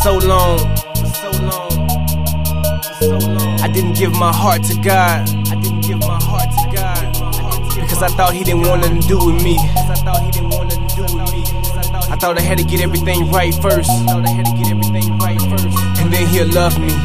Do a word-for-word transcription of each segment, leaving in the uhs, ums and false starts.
so long, for so long, for so long. I didn't give my heart to God. I didn't give my heart to God because I thought He didn't want nothing to do with me. Because I thought He didn't want nothing to do with me. I thought I had to get everything right first. I thought I had to get everything right first, and then He'll love me.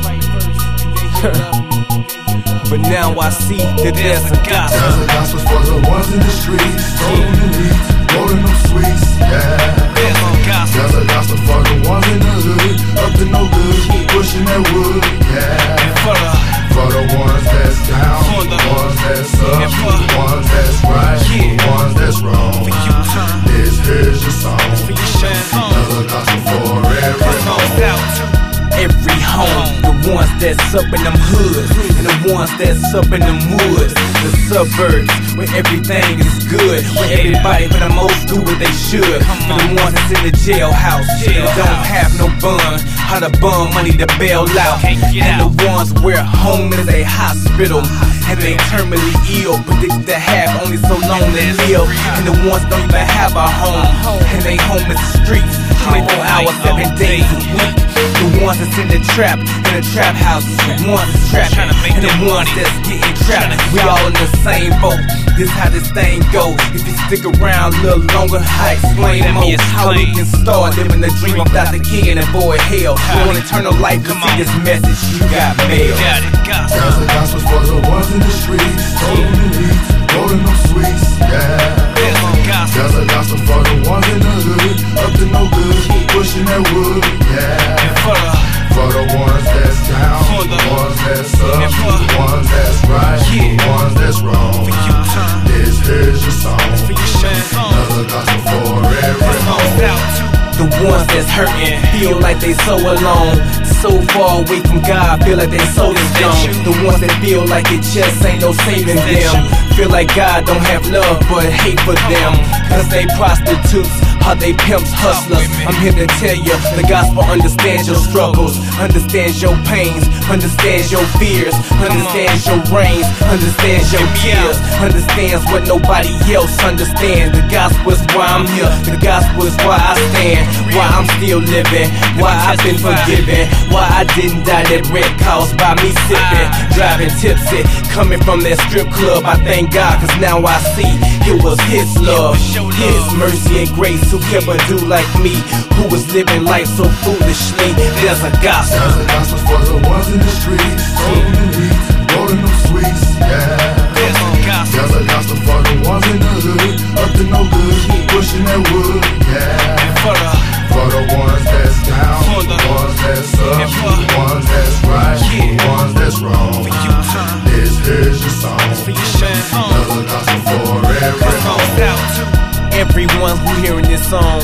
But now I see that there's a gospel. There's a gospel for the ones in the streets, rolling the leaves, rolling them sweets, yeah. There's a gospel. There's a gospel for the ones in the hood, up to no good, pushing that wood, yeah. And for the, for the ones that's down, for the ones that's up, and for the ones that's right, yeah. the ones that's wrong. For you, huh? This here's your song. For you, man. There's a gospel for every home. Out to every home. The ones that's up in them hoods, and the ones that's up in them woods. The suburbs, where everything is good, where everybody for the most do what they should. For the ones that's in the jailhouse, that don't have no bun, how to bum money to bail out. And the ones where home is a hospital, and they terminally ill, predicted to have only so long they live. And the ones don't even have a home, and they home in the streets, twenty-four hours, seven days a week. The ones that's in the trap, in the trap houses, the ones that's trapping, and the ones that's getting trapped. We all in the same boat, this how this thing go. If you stick around a little longer, I explain more how we can start living the dream without the key and avoid hell. You want eternal life, to see this message, you got mail. There's a gospel for the ones in the streets, rolling the leaves, rolling them sweets, yeah. There's a gospel for the ones in the hood, up to no good, pushing that wood, yeah. And for the, for the ones that's down, for the ones that's up, and for the ones that's right, yeah. the ones that's wrong. For you, huh? This here's your song. For you, man. There's a gospel for every home. The ones that's hurting feel like they so alone, so far away from God, feel like they so dumb. The ones that feel like it just ain't no saving them, feel like God don't have love but hate for them. Cause they prostitutes, how they pimps, hustlers. I'm here to tell you, the gospel understands your struggles, understands your pains, understands your fears, understands your reigns, understands your years, understands what nobody else understands. The gospel is why I'm here, the gospel is why I stand, why I'm still living, why I've been forgiven, why I didn't die that red caused by me sipping, driving tipsy, coming from that strip club. I thank God cause now I see it was His love, His mercy and grace who kept a dude like me who was living life so foolishly. There's a gospel. There's a gospel for the ones in the streets, rolling the leaves, rolling them sweets, yeah. There's a gospel. There's a gospel for the ones in the hood, up to no good, pushing that wood, yeah. And for the, for the ones that's down, for the ones that's up, and for the ones that's right, yeah. the ones that's wrong. For you, huh? This here's your song. For you, man. There's a gospel for every home. Everyone who hearing this song,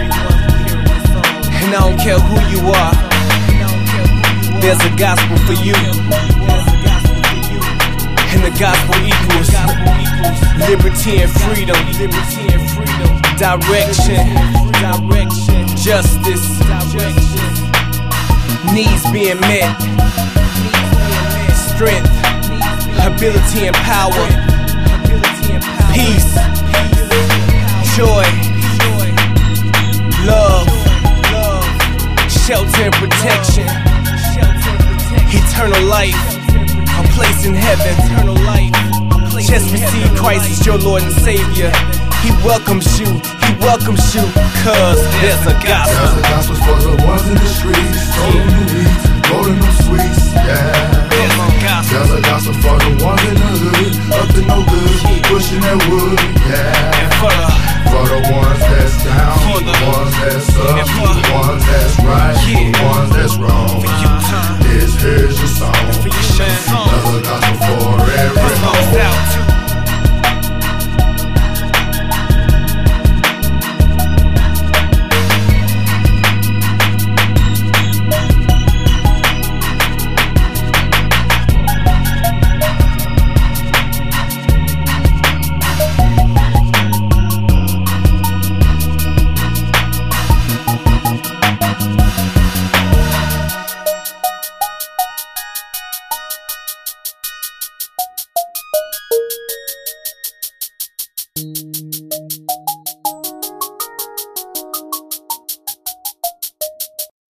and I don't care who you are, there's a gospel for you, and the gospel equals liberty and freedom, direction, justice, needs being met, strength, ability and power, peace, joy, love, shelter and protection, eternal life, a place in heaven, eternal life. Just receive Christ as your Lord and Savior. He welcomes you, He welcomes you, cause there's a gospel. There's a gospel for the ones in the streets, rolling the leaves, rolling them sweets, yeah. There's a gospel. There's a gospel for the ones in the hood, up to no good, pushing that wood, yeah. And for the, for the ones that's down, for the